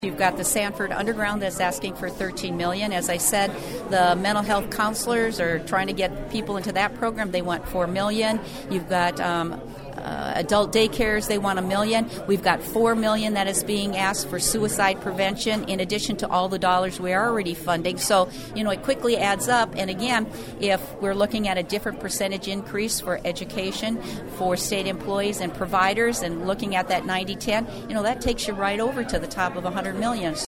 You've got the Sanford Underground that's asking for $13 million. As I said, the mental health counselors are trying to get people into that program. They want $4 million. You've got adult daycares, they want $1 million. We've got $4 million that is being asked for suicide prevention, in addition to all the dollars we are already funding. So, it quickly adds up. And again, if we're looking at a different percentage increase for education for state employees and providers, and looking at that 90-10, that takes you right over to the top of $100 million.